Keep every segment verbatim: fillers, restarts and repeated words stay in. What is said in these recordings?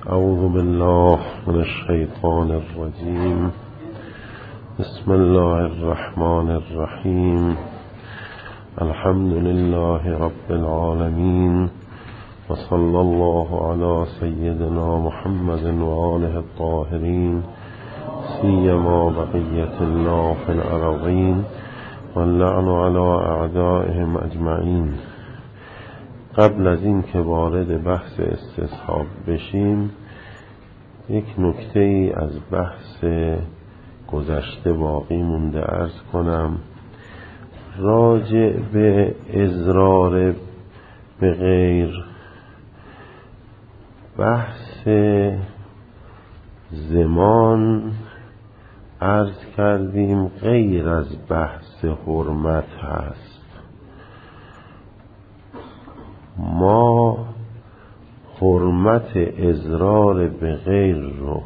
اعوذ بالله من الشیطان الرجیم. بسم الله الرحمن الرحیم. الحمد لله رب العالمین و صلی الله علی سیدنا محمد و آله الطاهرین سیما بقیة الله فی الارضین واللعن علی اعدائهم اجمعین. قبل از این که وارد بحث استصحاب بشیم، یک نکته ای از بحث گذشته باقی مونده عرض کنم. راجع به اضرار به غیر، بحث زمان عرض کردیم غیر از بحث حرمت هست. ما حرمت اضرار به غیر رو،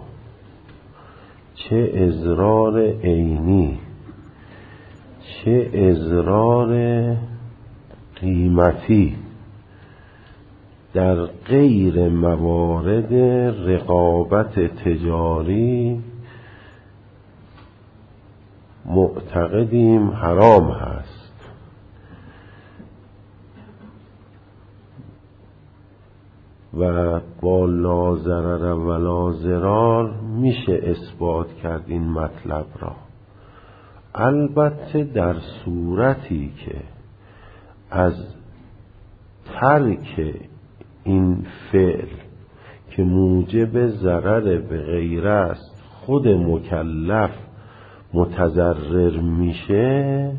چه اضرار عینی چه اضرار قیمتی، در غیر موارد رقابت تجاری معتقدیم حرام هست و با لا ضرر و لا ضرار میشه اثبات کرد این مطلب را. البته در صورتی که از ترک این فعل که موجب ضرر به غیره است خود مکلف متضرر میشه،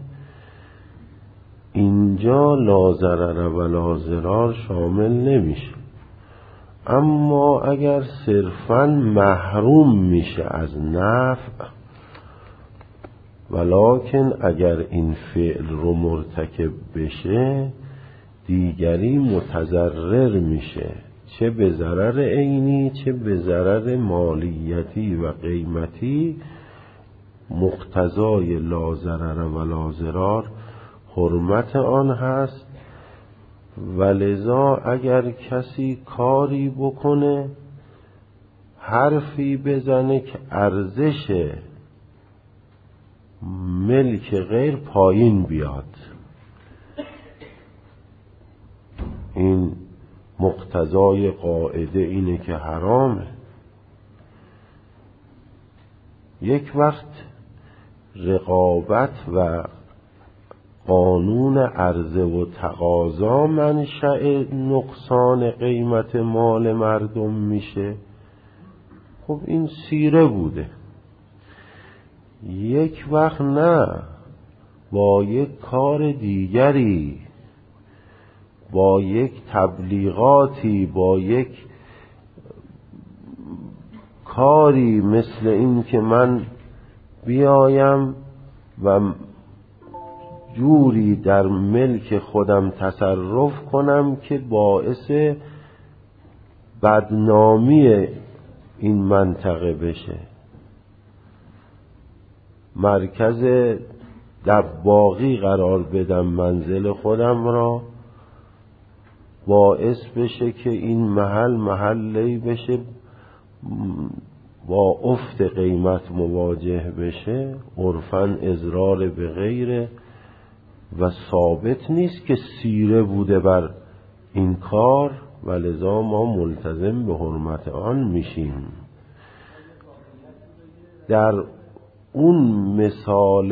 اینجا لا ضرر و لا ضرار شامل نمیشه. اما اگر صرفاً محروم میشه از نفع، ولکن اگر این فعل رو مرتکب بشه دیگری متضرر میشه، چه به ضرر عینی چه به ضرر مالیتی و قیمتی. مقتضای لا ضرر و لا ضرار حرمت آن هست. ولذا اگر کسی کاری بکنه، حرفی بزنه که ارزش ملک غیر پایین بیاد، این مقتضای قاعده اینه که حرامه. یک وقت رقابت و قانون عرضه و تقاضا منشأ نقصان قیمت مال مردم میشه، خب این سیره بوده. یک وقت نه، با یک کار دیگری، با یک تبلیغاتی، با یک کاری مثل این که من بیایم و جوری در ملک خودم تصرف کنم که باعث بدنامی این منطقه بشه، مرکز دباغی قرار بدم منزل خودم را، باعث بشه که این محل محلی بشه با افت قیمت مواجه بشه. عرفاً اضرار به غیره و ثابت نیست که سیره بوده بر این کار، ولذا ما ملتزم به حرمت آن میشیم. در اون مثال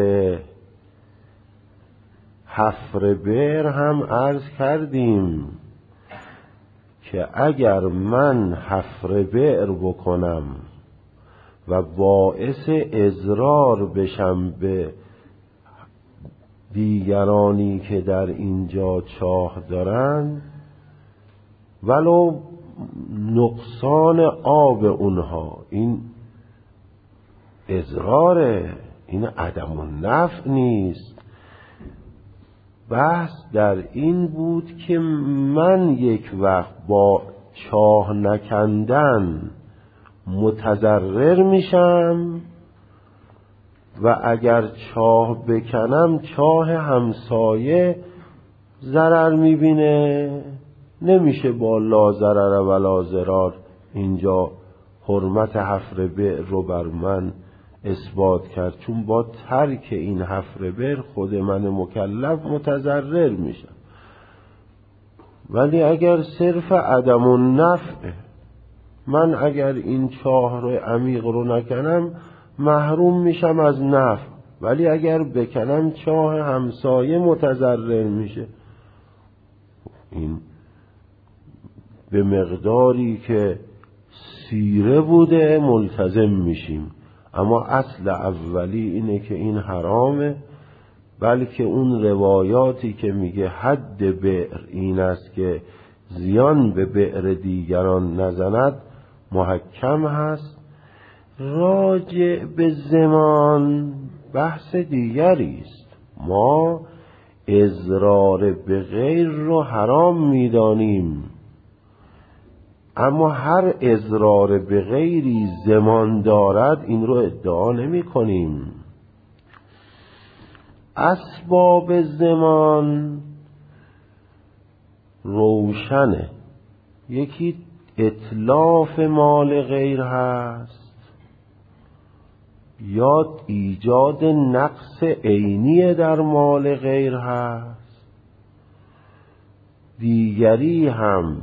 حفر بئر هم عرض کردیم که اگر من حفر بئر بکنم و باعث اضرار بشم به دیگرانی که در اینجا چاه دارن، ولو نقصان آب اونها، این اضراره، این عدم النفع نیست. بحث در این بود که من یک وقت با چاه نکندن متضرر میشم و اگر چاه بکنم چاه همسایه ضرر میبینه، نمیشه با لا ضرر و لا ضرار اینجا حرمت حفر بئر رو بر من اثبات کرد، چون با ترک این حفر بئر خود من مکلف متضرر میشم. ولی اگر صرف عدم النفع، من اگر این چاه رو عمیق رو نکنم محروم میشم از نفع، ولی اگر بکنم چاه همسایه متضرر میشه. این به مقداری که سیره بوده ملتزم میشیم، اما اصل اولی اینه که این حرامه، بلکه اون روایاتی که میگه حد بئر این است که زیان به بئر دیگران نزند محکم هست. راجع به زمان بحث دیگری است. ما اضرار به غیر رو حرام میدانیم، اما هر اضرار به غیری زمان دارد این رو ادعا نمی کنیم. اسباب زمان روشنه، یکی اتلاف مال غیر هست یا ایجاد نقص عینی در مال غیر هست، دیگری هم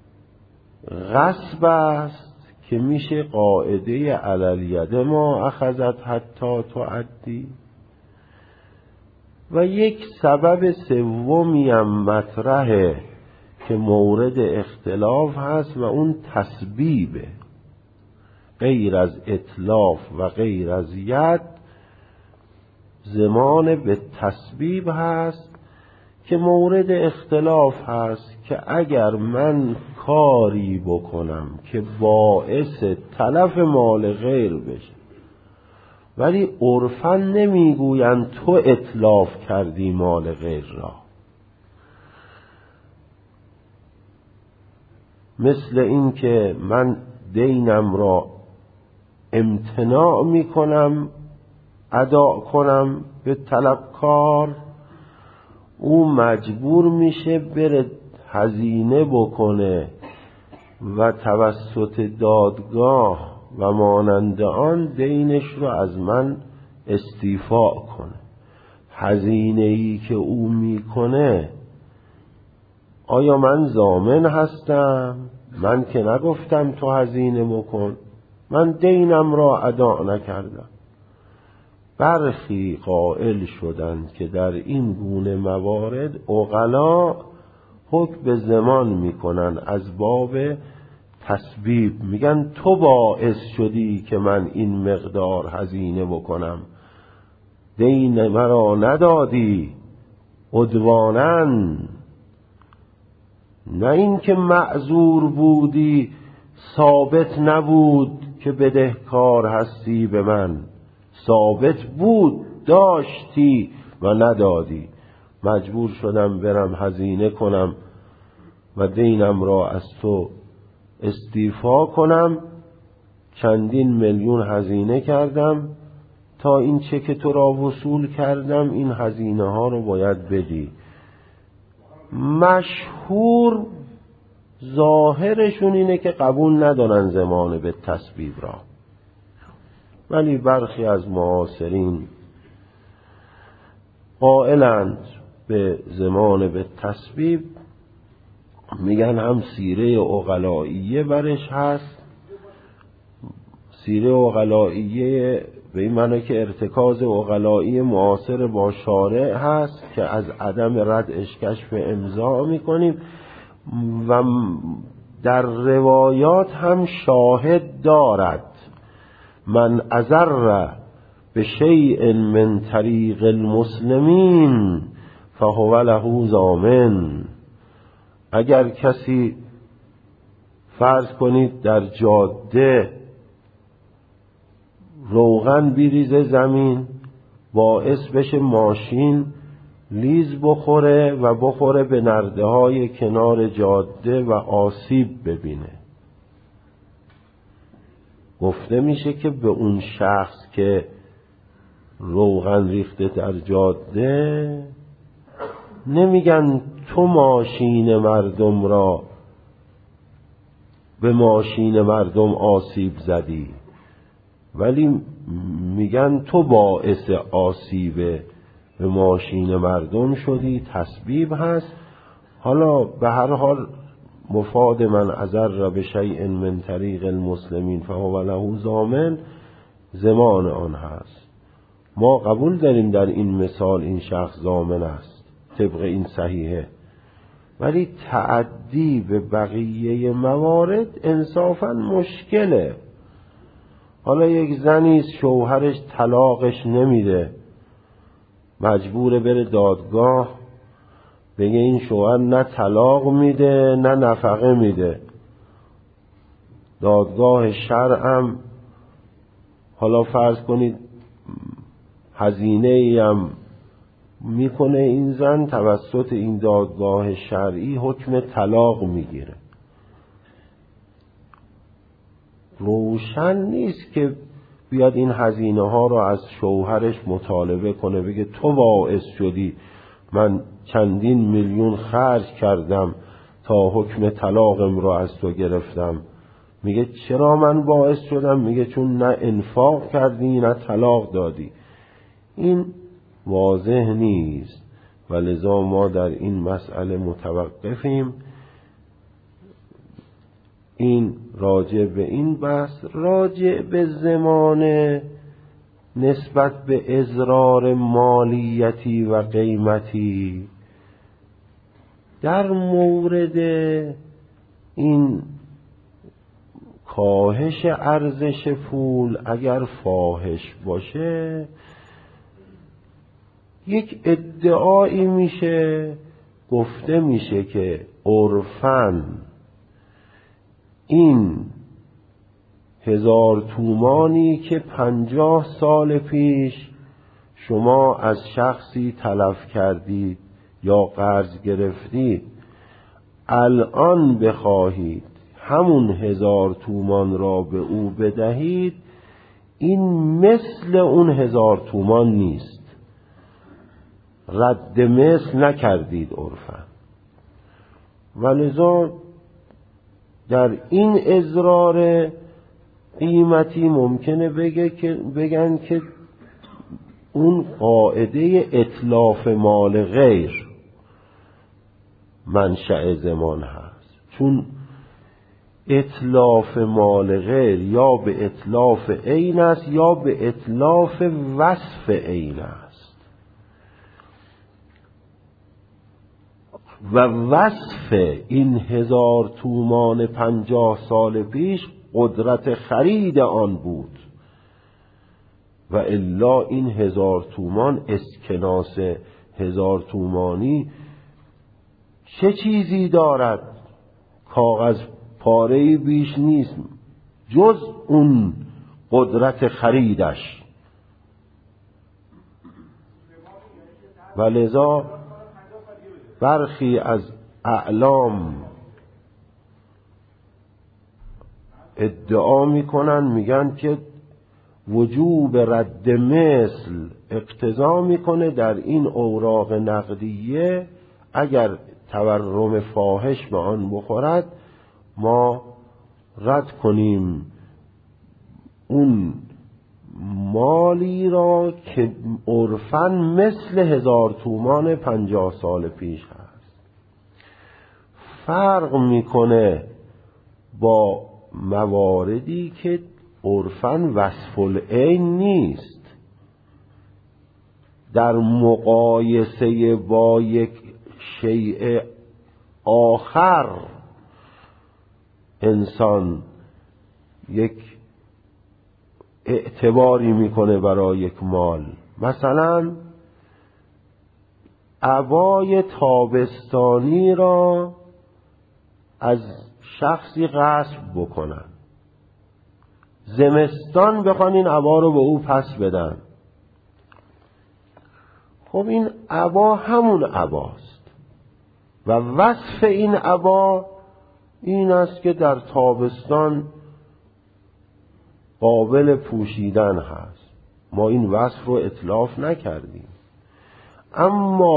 غصب است که میشه قاعده علالید ما اخذت حتی تعدی، و یک سبب سومی هم مطرحه که مورد اختلاف هست و اون تسبیبه. غیر از اتلاف و غیر از ید زمان به تسبیب هست که مورد اختلاف هست که اگر من کاری بکنم که باعث تلف مال غیر بشه، ولی عرفاً نمیگویند تو اتلاف کردی مال غیر را، مثل این که من دینم را امتناع میکنم ادا کنم به طلبکار، او مجبور میشه بره هزینه بکنه و توسط دادگاه و مانند آن دینش رو از من استیفاء کنه. هزینه ای که او میکنه آیا من ضامن هستم؟ من که نگفتم تو هزینه بکن، من دینم را ادا نکردم. برخی قائل شدند که در این گونه موارد عقلا حکم به زمان میکنن از باب تسبیب، میگن تو باعث شدی که من این مقدار هزینه بکنم، دین مرا ندادی عدوانن، نه این که معذور بودی ثابت نبود که بدهکار هستی به من، ثابت بود داشتی و ندادی، مجبور شدم برم هزینه کنم و دینم را از تو استیفا کنم، چندین میلیون هزینه کردم تا این چک تو را وصول کردم، این هزینه ها رو باید بدی. مشهور ظاهرشون اینه که قبول ندارن زمان به تسبیب را، ولی برخی از معاصرین قائلند به زمان به تسبیب، میگن هم سیره عقلائیه برش هست. سیره عقلائیه به این معنی که ارتکاز عقلایی معاصر با شارع هست که از عدم ردش کشف امضا میکنیم، و در روایات هم شاهد دارد من اضر به شیء من طریق المسلمین فهو له ضامن. اگر کسی فرض کنید در جاده روغن بریزه زمین، باعث بشه ماشین لیز بخوره و بخوره به نرده های کنار جاده و آسیب ببینه، گفته میشه که به اون شخص که روغن ریخته در جاده نمیگن تو ماشین مردم را به ماشین مردم آسیب زدی، ولی میگن تو باعث آسیب به ماشین مردم شدی، تسبیب هست. حالا به هر حال مفاد من اضر به شیء من طریق المسلمین فهو له ضامن، ضمان آن هست. ما قبول داریم در این مثال این شخص ضامن است طبق این صحیحه، ولی تعدی به بقیه موارد انصافا مشکله. حالا یک زنی شوهرش طلاقش نمیده، مجبوره بره دادگاه بگه این شوهر نه طلاق میده نه نفقه میده. دادگاه شرعم حالا فرض کنید هزینه ای هم میکنه این زن، توسط این دادگاه شرعی حکم طلاق میگیره. روشن نیست که بیاد این هزینه ها رو از شوهرش مطالبه کنه، بگه تو باعث شدی من چندین میلیون خرج کردم تا حکم طلاقم رو از تو گرفتم. میگه چرا من باعث شدم؟ میگه چون نه انفاق کردی نه طلاق دادی. این واضح نیست و لذا ما در این مسئله متوقفیم. این راجع به این بحث. راجع به زمانه نسبت به ازرار مالیتی و قیمتی، در مورد این کاهش ارزش پول اگر فاحش باشه، یک ادعایی میشه، گفته میشه که عرفاً این هزار تومانی که پنجاه سال پیش شما از شخصی تلف کردید یا قرض گرفتید، الان بخواهید همون هزار تومان را به او بدهید، این مثل اون هزار تومان نیست، رد مثل نکردید عرفاً. ولذا در این ازرار قیمتی ممکنه بگه که بگن که اون قاعده اتلاف مال غیر منشأ زمان هست، چون اتلاف مال غیر یا به اتلاف عین است یا به اتلاف وصف عین است و وصف این هزار تومان پنجاه سال پیش قدرت خرید آن بود و الا این هزار تومان اسکناس هزار تومانی چه چیزی دارد؟ کاغذ پاره‌ای بیش نیست جز اون قدرت خریدش. و لذا برخی از اعلام ادعا میکنن، میگن که وجوب رد مثل اقتضا میکنه در این اوراق نقدیه اگر تورم فاحش به آن بخورد ما رد کنیم اون مالی را که عرفاً مثل هزار تومان پنجاه سال پیش هست. فرق میکنه با مواردی که عرفاً وصف العین نیست، در مقایسه با یک شیء آخر انسان یک اعتباری میکنه برای یک مال. مثلا عبای تابستانی را از شخصی غصب بکنن، زمستان بخوان این عبا رو به او پس بدن. خب این عبا همون عباست و وصف این عبا این است که در تابستان قابل پوشیدن هست، ما این وصف رو اتلاف نکردیم. اما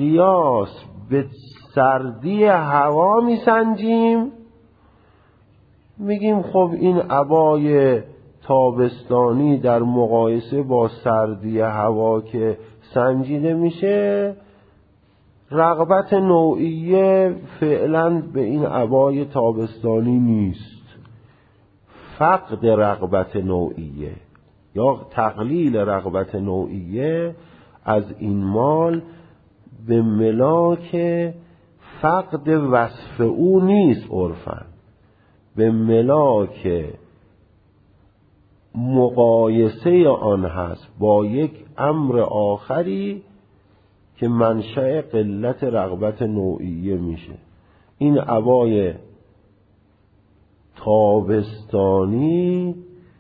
بالقیاس به سردی هوا میسنجیم میگیم خب این عبای تابستانی در مقایسه با سردی هوا که سنجیده میشه، رغبت نوعیه فعلا به این عبای تابستانی نیست. فقد رغبت نوعیه یا تقلیل رغبت نوعیه از این مال به ملاک فقد وصف او نیست عرفاً، به ملاک مقایسه آن هست با یک امر آخری که منشأ قلت رغبت نوعیه میشه. این عبای تابستانی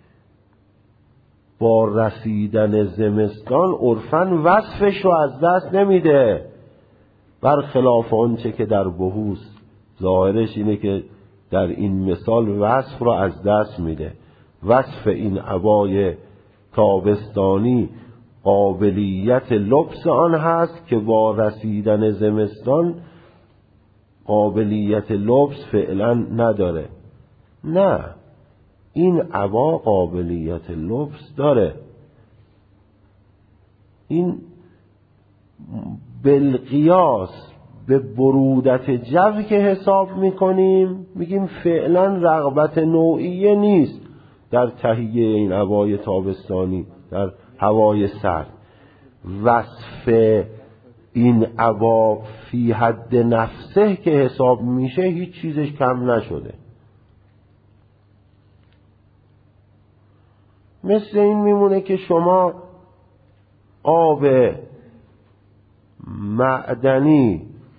با رسیدن زمستان عرفاً وصفش رو از دست نمیده، برخلاف آنچه که در بحوث ظاهرش اینه که در این مثال وصف رو از دست میده. وصف این عبای تابستانی قابلیت لبس آن هست که با رسیدن زمستان قابلیت لبس فعلا نداره. نه، این عبا قابلیت لبس داره. این بالقیاس به برودت جو که حساب میکنیم میگیم فعلا رغبت نوعیه نیست در تهیه این عبای تابستانی در هوای سرد. وصف این عبا فی حد نفسه که حساب میشه هیچ چیزش کم نشده. مثل این میمونه که شما آب معدنی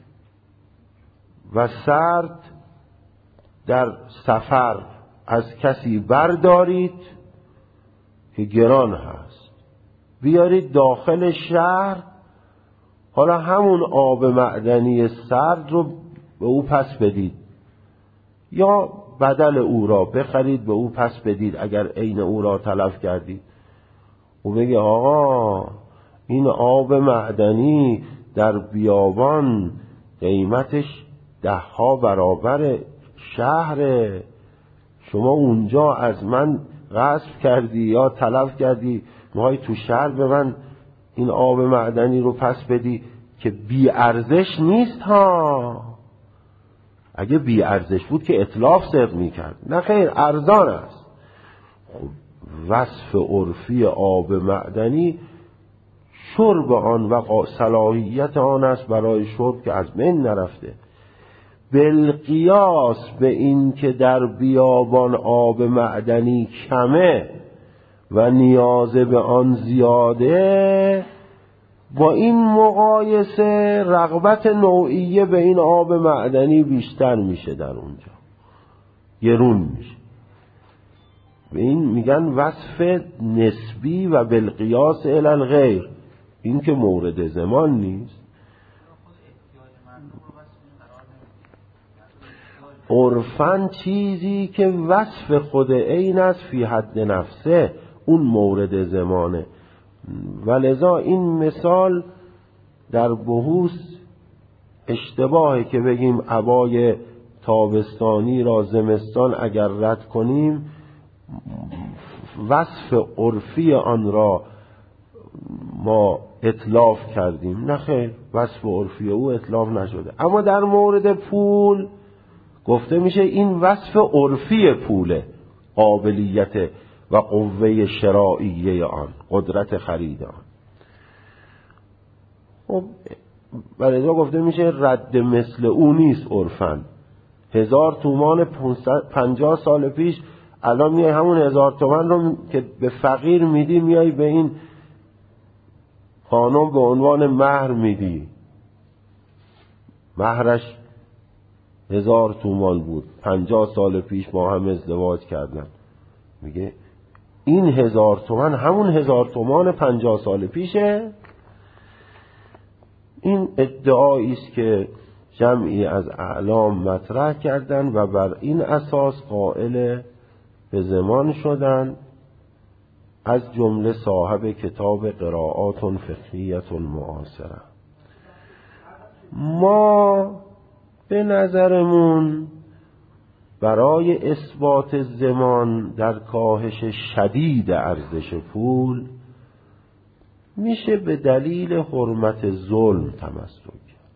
و سرد در سفر از کسی بردارید که گران هست، بیارید داخل شهر، حالا همون آب معدنی سرد رو به او پس بدید یا بدل او را بخرید به او پس بدید اگر عین او را تلف کردید. او بگه آقا این آب معدنی در بیابان قیمتش ده ها برابر شهر، شما اونجا از من غصب کردی یا تلف کردی، میخوای تو شهر به من این آب معدنی رو پس بدی که بی ارزش نیست ها. اگه بی ارزش بود که اتلاف صدق میکرد، نه خیر ارزان است. خب وصف عرفی آب معدنی شرب آن و صلاحیت آن است برای شرب که از من نرفته. بالقیاس به این که در بیابان آب معدنی کمه و نیاز به آن زیاده، با این مقایسه رغبت نوعیه به این آب معدنی بیشتر میشه، در اونجا گرون میشه. به این میگن وصف نسبی و بالقیاس الی الغیر. این که مورد زمان نیست. عرفاً چیزی که وصف خود عین است فی حد نفسه اون مورد زمانه. ولذا این مثال در بحوث اشتباهه که بگیم عبای تابستانی را زمستان اگر رد کنیم وصف عرفی آن را ما اتلاف کردیم. نه خیر، وصف عرفی او اتلاف نشده. اما در مورد پول گفته میشه این وصف عرفی پوله، قابلیت و قوه شرائیه آن، قدرت خرید آن. خب ولذا گفته میشه رد مثل او نیست عرفاً. هزار تومان پنجاه سال پیش الان میای همون هزار تومان رو که به فقیر میدی میای به این خانم به عنوان مهر میدی. مهرش هزار تومان بود، پنجاه سال پیش با هم ازدواج کردن. میگه این هزار تومان همون هزار تومان پنجاه سال پیشه. این ادعایی است که جمعی از اعلام مطرح کردن و بر این اساس قائل به زمان شدن، از جمله صاحب کتاب قرائات فقهیت معاصره. ما به نظرمون برای اثبات زمان در کاهش شدید ارزش پول میشه به دلیل حرمت ظلم تمسک کرد.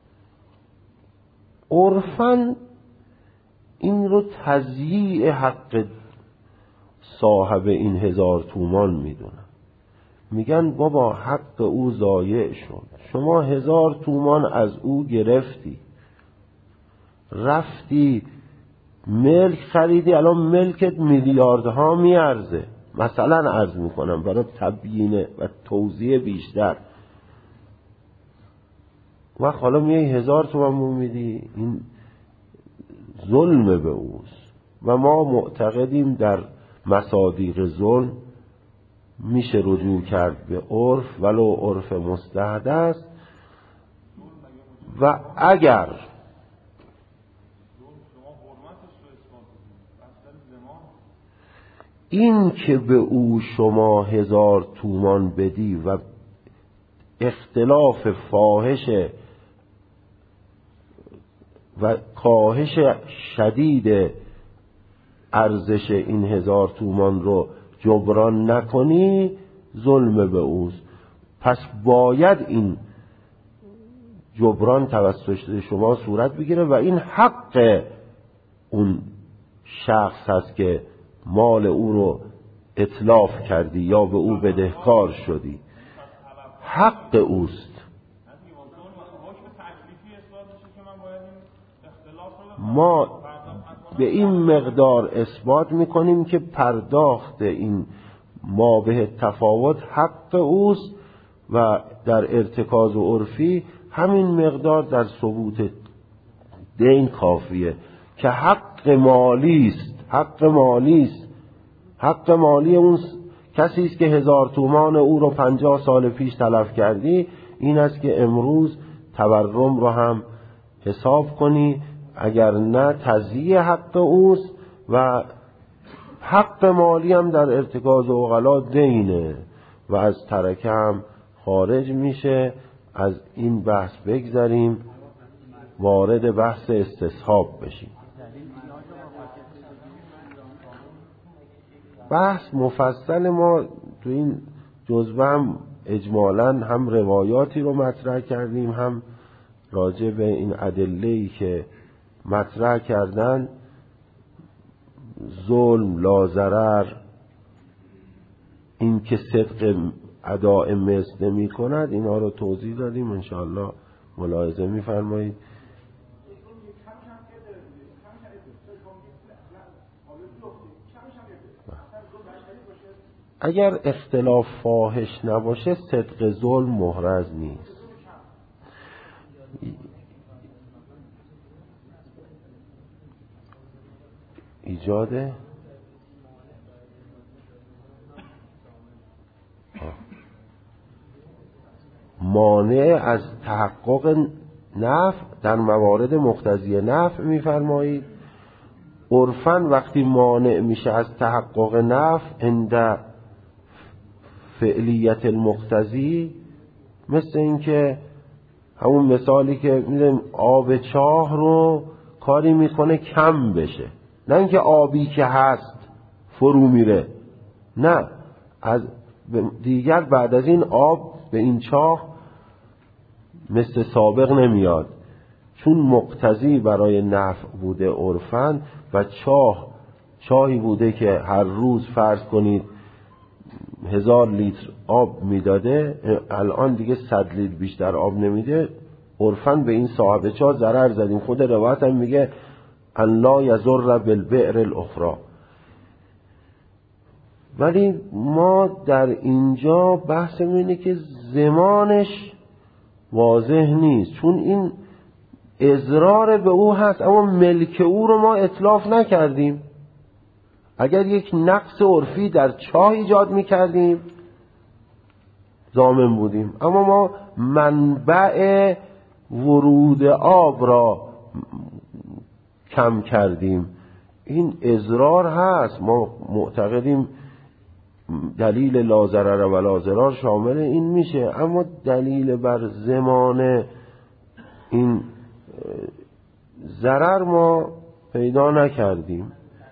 عرفاً این رو تضییع حق صاحب این هزار تومان میدونن. میگن بابا حق او ضایع شد، شما هزار تومان از او گرفتی، رفتی ملک خریدی، الان ملکت میلیاردها میارزه، مثلا عرض میکنم برای تبیین و توضیح بیشتر، و حالا میای هزار تومان میدی، این ظلم به اوست. و ما معتقدیم در مصادیق ظلم میشه رجوع کرد به عرف ولو عرف مستحدث. و اگر این که به او شما هزار تومان بدی و اختلاف فاحش و کاهش شدید ارزش این هزار تومان رو جبران نکنی، ظلم به اوست. پس باید این جبران توسط شما صورت بگیره و این حق اون شخص هست که مال او رو اتلاف کردی یا به او بدهکار شدی، حق اوست. ما به این مقدار اثبات میکنیم که پرداخت این ما به تفاوت حق اوست و در ارتکاز و عرفی همین مقدار در ثبوت دین کافیه که حق مالی است. حق مالی است. حق مالی اون کسی است که هزار تومان او رو پنجاه سال پیش تلف کردی، این است که امروز تورم رو هم حساب کنی، اگر نه تضییع حق اوست. و حق مالی هم در ارتکاز عقلا دینه و از ترکه هم خارج میشه. از این بحث بگذریم، وارد بحث استصحاب بشیم. بحث مفصل ما تو این جزوه هم اجمالاً هم روایاتی رو مطرح کردیم، هم راجع به این ادله‌ای که مطرح کردن، ظلم، لازرر، این که صدق اداء مثل نمی کند، اینا رو توضیح دادیم. انشاءالله ملاحظه می فرمایید. اگر اختلاف فاحش نباشه صدق ظلم محرز نیست. ایجاده مانع از تحقق نفع در موارد مقتضی نفع می‌فرمایید. عرفاً وقتی مانع میشه از تحقق نفع عند فعلیت المقتضی، مثل این که همون مثالی که می‌دونیم آب چاه رو کاری میکنه کم بشه، نه اینکه آبی که هست فرو میره، نه، از دیگر بعد از این آب به این چاه مثل سابق نمیاد، چون مقتضی برای نفع بوده عرفاً و چاه چاهی بوده که هر روز فرض کنید هزار لیتر آب میداده، الان دیگه صد لیتر بیشتر آب نمیده، عرفاً به این صاحب چاه ضرر زدیم. خود روایت هم میگه ان لا یضر بالبئر الاخرى. ولی ما در اینجا بحث اینه که زمانش واضح نیست، چون این اضرار به او هست اما ملک او رو ما اتلاف نکردیم. اگر یک نقص عرفی در چاه ایجاد میکردیم ضامن بودیم، اما ما منبع ورود آب را کم کردیم. این اضرار هست، ما معتقدیم دلیل لا ضرر و لا ضرار شامل این میشه، اما دلیل بر زمان این ضرر ما پیدا نکردیم.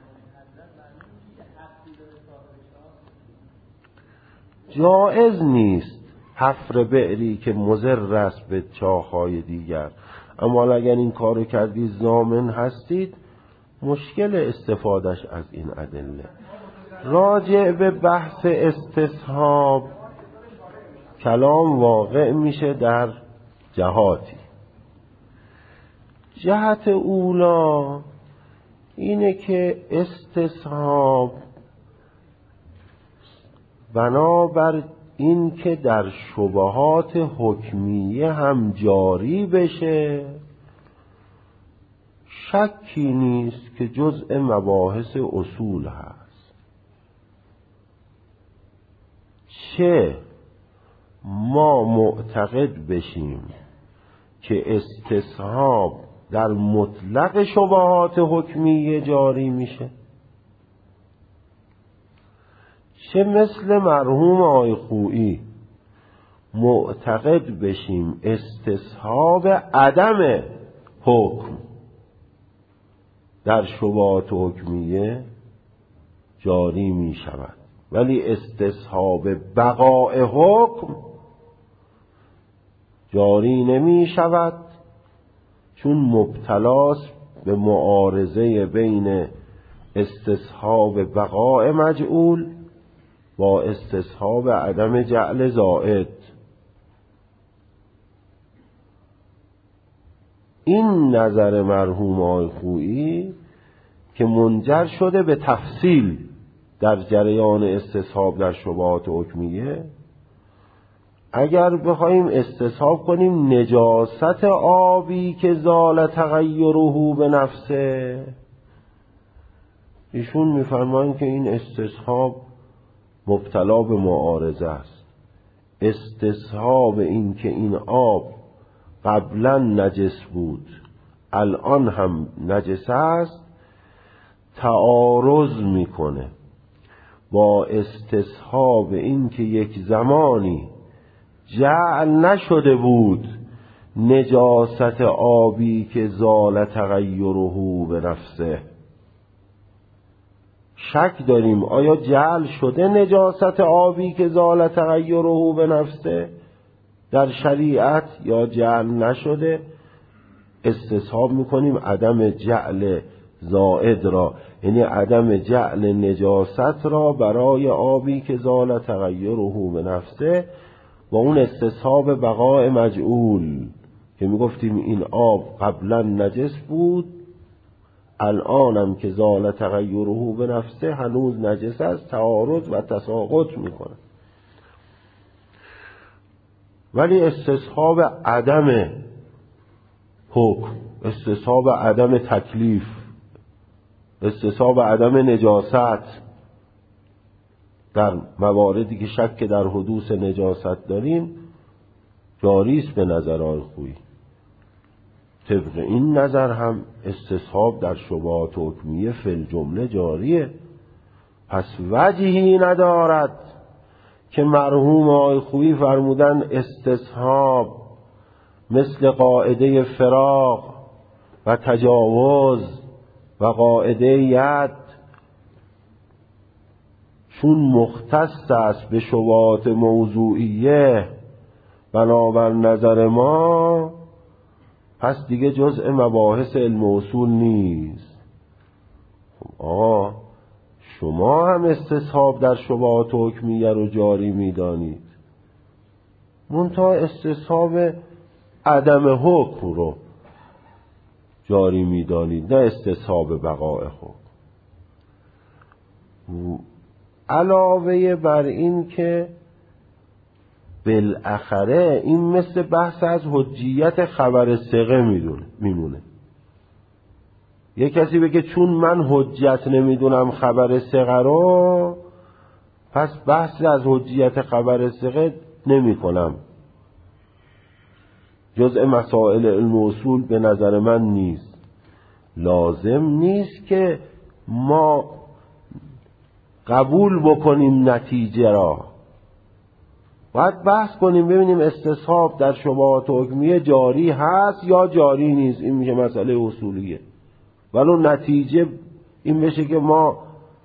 جائز نیست حفر بئری که مضر است به چاه‌های دیگر، اما اگر این کارو کردی ضامن هستید، مشکل استفادهش از این ادله. راجع به بحث استصحاب کلام واقع میشه در جهاتی. جهت اولا اینه که استصحاب بنابر این که در شبهات حکمیه هم جاری بشه، شکی نیست که جزء مباحث اصول هست. چه ما معتقد بشیم که استصحاب در مطلق شبهات حکمیه جاری میشه، چه مثل مرحوم آقای خویی معتقد بشیم استصحاب عدم حکم در شبهات حکمیه جاری می شود، ولی استصحاب بقاء حکم جاری نمی شود، چون مبتلاست به معارضه بین استصحاب بقاء مجعول با استصحاب عدم جعل زائد. این نظر مرحوم آقای خویی که منجر شده به تفصیل در جریان استصحاب در شبهات حکمیه، اگر بخوایم استصحاب کنیم نجاست آبی که زال تغیره به نفسه، ایشون میفرمایند که این استصحاب مبتلا به معارضه است. استصحاب این که این آب قبلا نجس بود الان هم نجس است تعارض میکنه با استصحاب این که یک زمانی جعل نشده بود نجاست آبی که زال تغیره به نفسه. شک داریم آیا جعل شده نجاست آبی که زال تغیره به نفسه در شریعت یا جعل نشده. استصحاب میکنیم عدم جعل زائد را، یعنی عدم جعل نجاست را برای آبی که زال تغیره به نفسه، و اون استصحاب بقاء مجعول که میگفتیم این آب قبلا نجس بود الانم که زال تغیره به نفسه هنوز نجس است، تعارض و تساقط میکنه. ولی استصحاب عدم حکم، استصحاب عدم تکلیف، استصحاب عدم نجاست در مواردی که شک در حدوث نجاست داریم جاری است به نظر آقای خویی. طبق این نظر هم استصحاب در شبهات حکمیه فی الجمله جاریه. پس وجهی ندارد که مرحوم آقای خویی فرمودن استصحاب مثل قاعده فراق و تجاوز و قاعده ید چون مختص است به شبهات موضوعیه بنابر نظر ما پس دیگه جزء مباحث علم اصول نیست. آقا شما هم استصحاب در شبهات حکمیه رو جاری میدانید، منتها استصحاب عدم حکم رو جاری میدانید، نه استصحاب بقاء حکم. علاوه بر این که بالاخره این مثل بحث از حجیت خبر ثقه میمونه. یه کسی بگه چون من حجت نمیدونم خبر ثقه رو پس بحث از حجیت خبر ثقه نمی کنم، جزء مسائل علم و اصول به نظر من نیست. لازم نیست که ما قبول بکنیم نتیجه را، باید بحث کنیم ببینیم استصحاب در شبهات حکمیه جاری هست یا جاری نیست. این میشه مسئله اصولیه. ولو نتیجه این بشه که ما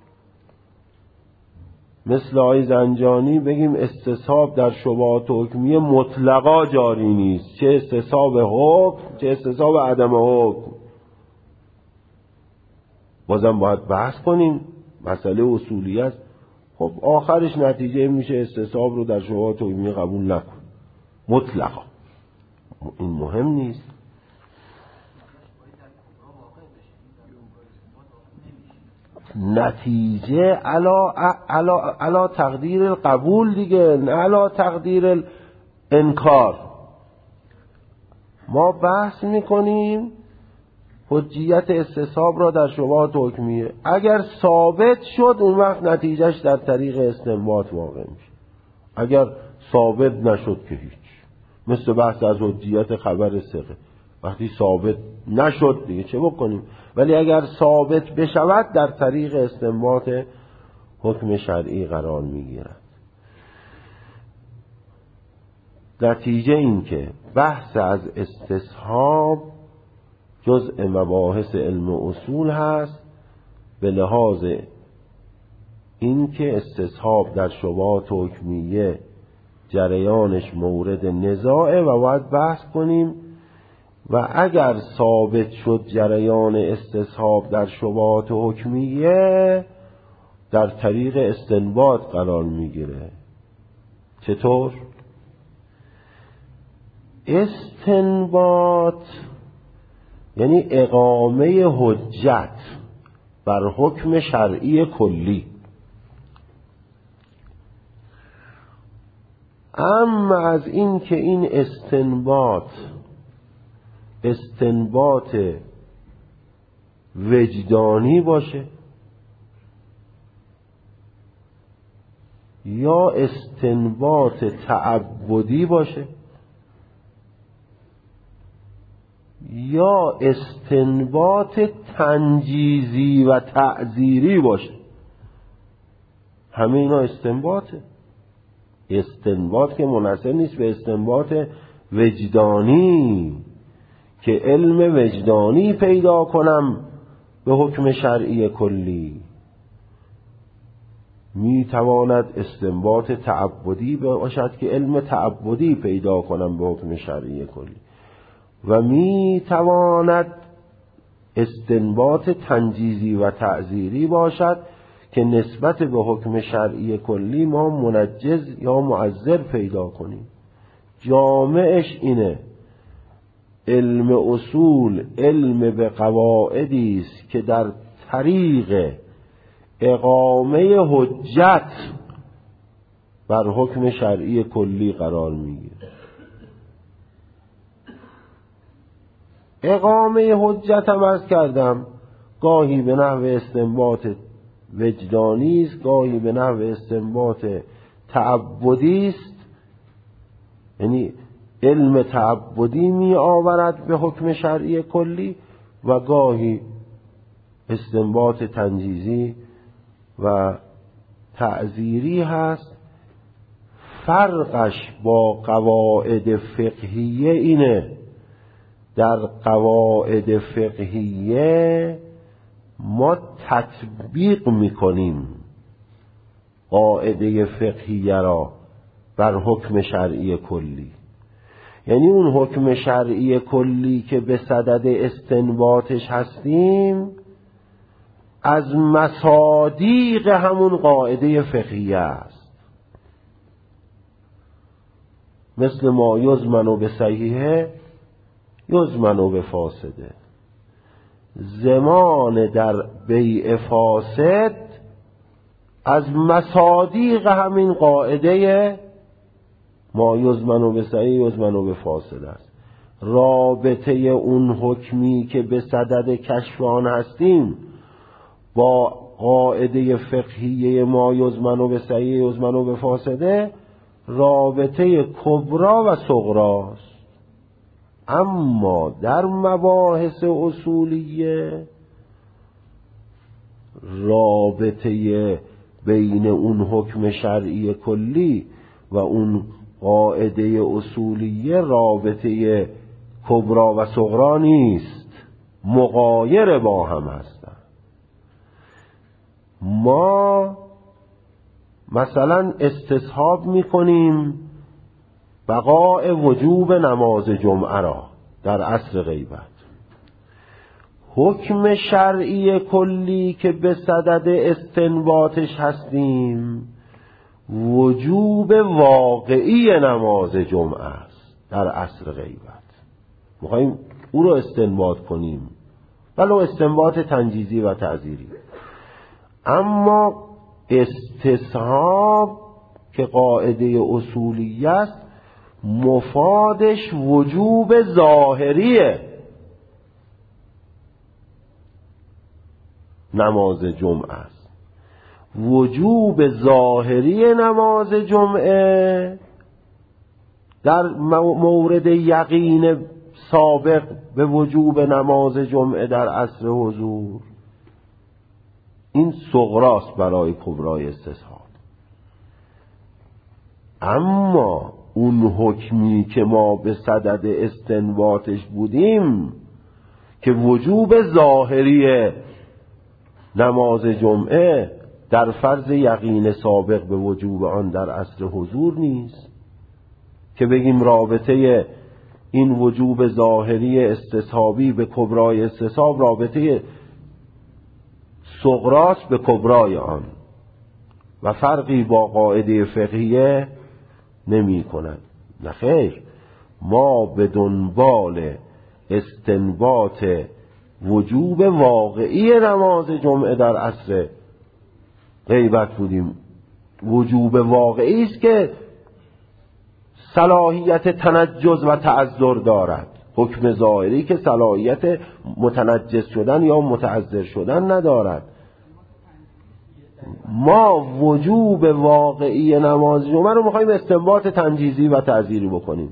مثل آقای زنجانی بگیم استصحاب در شبهات حکمیه مطلقا جاری نیست، چه استصحاب حکم چه استصحاب عدم حکم. بازم باید بحث کنیم، مسئله اصولی است. خب آخرش نتیجه میشه استصحاب رو در شبهات حکمیه قبول نکن مطلقا، این مهم نیست. نتیجه علا, علا, علا تقدیر قبول دیگه، نه علا تقدیر انکار. ما بحث میکنیم حجیت استصحاب را در شبهات حکمیه، اگر ثابت شد اون وقت نتیجهش در طریق استنباط واقع میشه، اگر ثابت نشد که هیچ. مثل بحث از حجیت خبر ثقه، وقتی ثابت نشد دیگه چه بکنیم، ولی اگر ثابت بشود در طریق استنباط حکم شرعی قرار میگیرد. نتیجه این که بحث از استصحاب جزء مباحث علم اصول هست، به لحاظ این که استصحاب در شبهات حکمیه جریانش مورد نزاعه و باید بحث کنیم، و اگر ثابت شد جریان استصحاب در شبهات حکمیه در طریق استنباط قرار میگیره. چطور؟ استنباط یعنی اقامه حجت بر حکم شرعی کلی. اما از این که این استنباط استنباط وجدانی باشه یا استنباط تعبدی باشه یا استنباط تنجیزی و تعزیری باشه، همه اینا استنباطه. استنباط که منحصر نیست به استنباط وجدانی که علم وجدانی پیدا کنم به حکم شرعی کلی، می تواند استنباط تعبدی باشد که علم تعبدی پیدا کنم به حکم شرعی کلی، و می تواند استنباط تنجیزی و تعزیری باشد که نسبت به حکم شرعی کلی ما منجز یا معذر پیدا کنیم. جامعش اینه، علم اصول علم به قواعدی است که در طریق اقامه حجت بر حکم شرعی کلی قرار میگیره. اقامه حجت هم عرض کردم گاهی به نحو استنباط وجدانی است، گاهی به نحو استنباط تعبدی است، یعنی علم تعبدی می آورد به حکم شرعی کلی، و گاهی استنباط تنجیزی و تعزیری هست. فرقش با قواعد فقهیه اینه، در قواعد فقهیه ما تطبیق میکنیم قاعده فقهیه را بر حکم شرعی کلی، یعنی اون حکم شرعی کلی که به صدد استنباطش هستیم از مصادیق همون قاعده فقهیه است. مثل ما یزمنو به صحیحه یزمنو به فاسده، زمان در بیع فاسد از مصادیق همین قاعده ما یزمنو به صحیح یزمنو به فاسد است. رابطه اون حکمی که به صدد کشف آن هستیم با قاعده فقهیه ما یزمنو به صحیح یزمنو به فاسده رابطه کبرا و صغراست. اما در مباحث اصولیه رابطه بین اون حکم شرعی کلی و اون قاعده اصولیه رابطه کبرا و صغرا نیست، مغایر با هم هستند. ما مثلا استصحاب میکنیم بقاء وجوب نماز جمعه را در عصر غیبت. حکم شرعی کلی که به صدد استنباطش هستیم وجوب واقعی نماز جمعه است در عصر غیبت. میخواییم او رو استنباط کنیم، ولو استنباط تنجیزی و تعزیری. اما استصحاب که قاعده اصولی است مفادش وجوب ظاهریه نماز جمعه است. وجوب ظاهری نماز جمعه در مورد یقین سابق به وجوب نماز جمعه در عصر حضور، این صغراست برای کبرای استصحاب. اما اون حکمی که ما به صدد استنباطش بودیم که وجوب ظاهری نماز جمعه در فرض یقین سابق به وجوب آن در عصر حضور نیست، که بگیم رابطه این وجوب ظاهری استصحابی به کبرای استصحاب رابطه صغراست به کبرای آن و فرقی با قاعده فقهیه نمی کند. نخیر، ما به دنبال استنباط وجوب واقعی نماز جمعه در عصر غیبت بودیم. وجوب واقعی است که صلاحیت تنجز و تعذر دارد، حکم ظاهری که صلاحیت متنجس شدن یا متعذر شدن ندارد. ما وجوب واقعی نماز جمعه رو میخواییم استنباط تنجیزی و تعذیری بکنیم.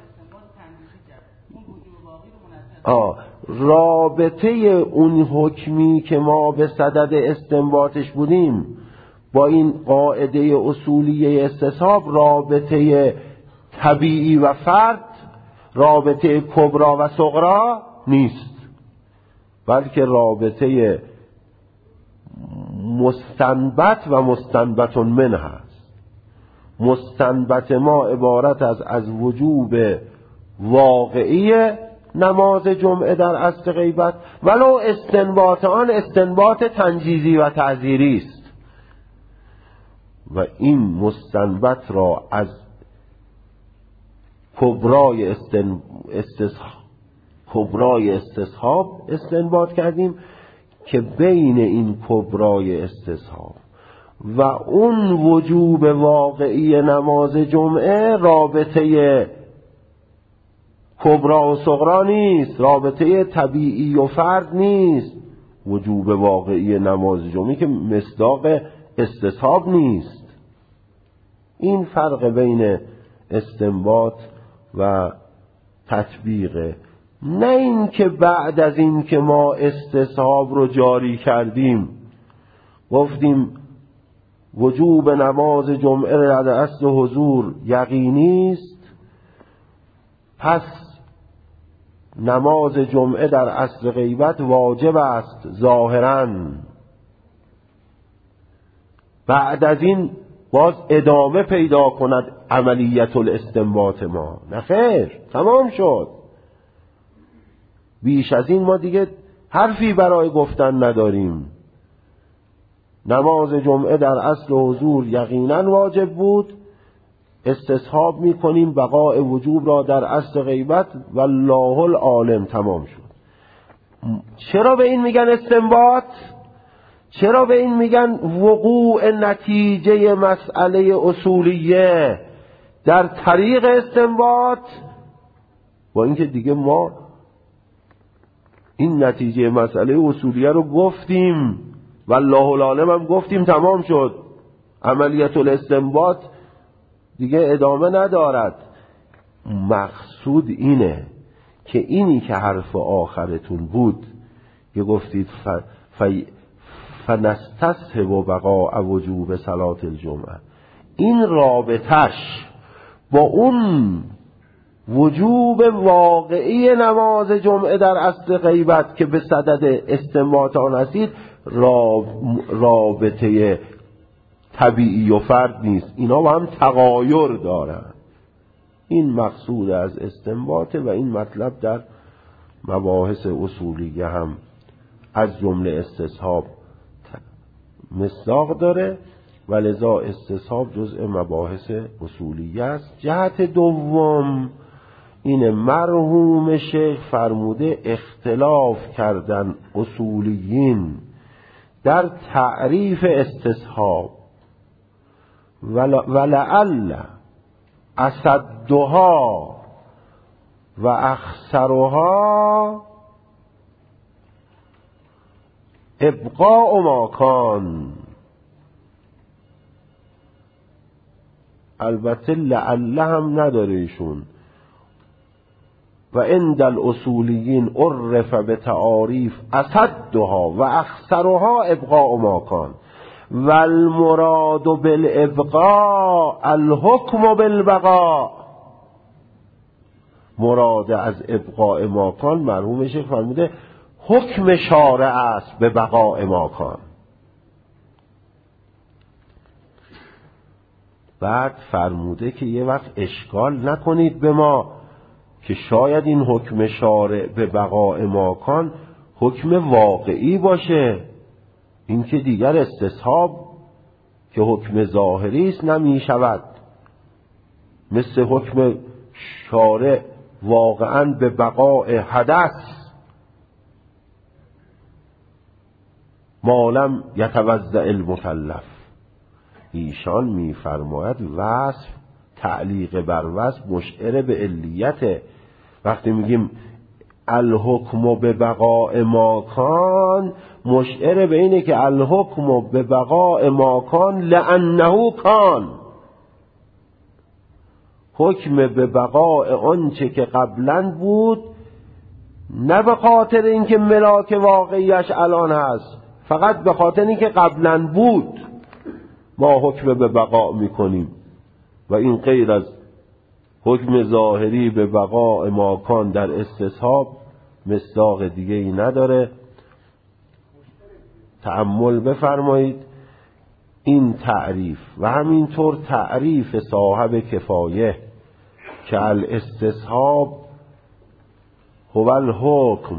آه رابطه اون حکمی که ما به صدد استنباطش بودیم با این قاعده اصولی استصحاب رابطه طبیعی و فرد، رابطه کبرا و صغرا نیست، بلکه رابطه مستنبت و مستنبت منه است. مستنبت ما عبارت از از وجوب واقعی نماز جمعه در عصر غیبت، ولو استنباط آن استنباط تنجیزی و تعزیری است. و این مستنبت را از کبرای استن... استصحاب کبرای استصحاب استنباط کردیم که بین این کبرای استصحاب و اون وجوب واقعی نماز جمعه رابطه کبرا و صغرا نیست، رابطه طبیعی و فرد نیست. وجوب واقعی نماز جمعه که مصداق استصحاب نیست. این فرق بین استنباط و تطبیقه، نه این که بعد از این که ما استصحاب رو جاری کردیم گفتیم وجوب نماز جمعه در اصل حضور یقینی است، پس نماز جمعه در عصر غیبت واجب است ظاهراً. بعد از این باز ادامه پیدا کند عملیت الاستنباط ما. نخیر، تمام شد. بیش از این ما دیگه حرفی برای گفتن نداریم. نماز جمعه در اصل حضور یقیناً واجب بود، استصحاب میکنیم بقاء وجوب را در اصل غیبت والله العالم. تمام شد. چرا به این میگن استنباط؟ چرا به این میگن وقوع نتیجه مسئله اصولیه در طریق استنباط؟ با اینکه دیگه ما این نتیجه مسئله اصولیه رو گفتیم والله العالم هم گفتیم، تمام شد. عملیت الاستنباط دیگه ادامه ندارد. مقصود اینه که اینی که حرف آخرتون بود که گفتید ف... ف... فنستصحب بقاء وجوب صلاة الجمعه، این رابطش با اون وجوب واقعی نماز جمعه در اصل غیبت که به صدد استنباط آن هستید رابطه طبیعی و فرد نیست، اینا با هم تغایر دارن. این مقصود از استنباطه و این مطلب در مباحث اصولیه هم از جمله استصحاب مصداق داره و لذا استصحاب جزء مباحث اصولیه است. جهت دوم این مرحوم شیخ فرموده اختلاف کردن اصولیین در تعریف استصحاب ولعل اصدها و اخسرها ابقاء ما کان. البته لعل هم نداره ایشون. و عند الاصولیین عرف به تعاریف اصدها و اخسرها ابقاء ما کان و المراد بالابقاء الحکم بالبقاء. مراد از ابقاء ما کان مرحوم شیخ فرموده حکم شارع است به بقاء ما کان. بعد فرموده که یه وقت اشکال نکنید به ما که شاید این حکم شارع به بقاء ما کان حکم واقعی باشه، این که دیگر استصحاب که حکم ظاهری است نمی شود، مثل حکم شارع واقعا به بقاء حدث مالم یتوضأ المکلف. ایشان میفرماید وصف تعلیق بر وصف مشعر به علیته. وقتی میگیم الحکم به بقاء ما کان مشعر به اینه که الحکم به بقاء ما کان لانه کان، حکم به بقاء آنچه که قبلا بود، نه به خاطر اینکه ملاک واقعیش الان هست، فقط به خاطر اینکه قبلا بود ما حکم به بقاء میکنیم و این غیر از حکم ظاهری به بقاء ما کان در استصحاب مصداق دیگه ای نداره. تأمل بفرمایید این تعریف و همینطور تعریف صاحب کفایه که الاستصحاب هو الحکم،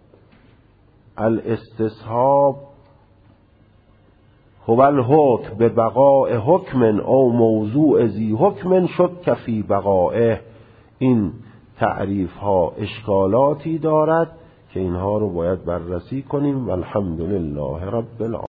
الاستصحاب هو الحکم به بقاء حکم او موضوع ذی حکم شک فی بقائه. این تعریف ها اشکالاتی دارد که اینها رو باید بررسی کنیم. والحمدلله رب العالمین.